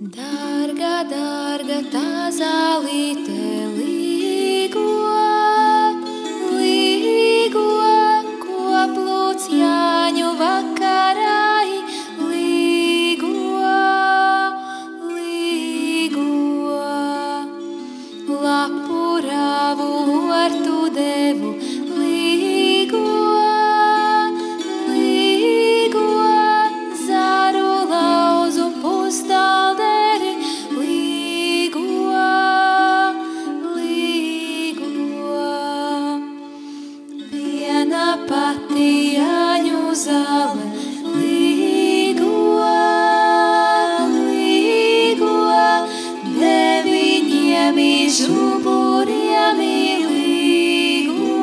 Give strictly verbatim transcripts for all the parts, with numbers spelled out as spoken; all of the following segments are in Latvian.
Dārga, dārga tā zālīte līgo, līgo, ko plūc Jāņu vakarai, līgo, līgo, lapu rāvu ortu devu, līgo, līgo, zaru lauzu pustalderi, līgo, līgo. Viena pati Jāņu zāle, līgo, līgo, deviņiem žuburiem līgo,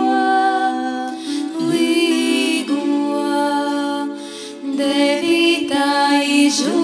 līgo, devītai žuburiem.